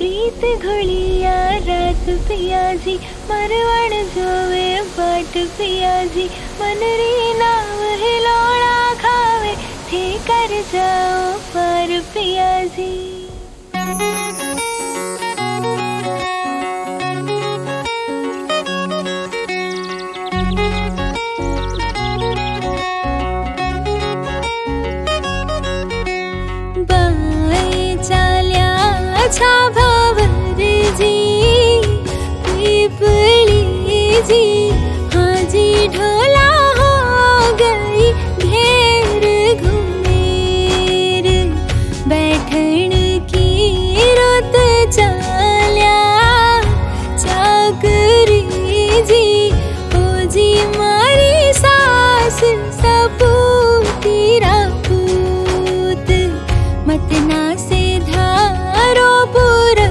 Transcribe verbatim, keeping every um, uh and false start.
प्रीत घुलिया रात पियाजी मरवण जोवे बाट पियाजी मन री नाव हिलोड़ा खावे थे कर जाओ पार पियाजी। अच्छा भावर जी पीपली जी हाँ जी ढोला हो गई ढेर घुमेर बैठन की रुत चाल्या चाकरी जी ओ जी मारी सास सपूती रापूत मतना से धारो पूरा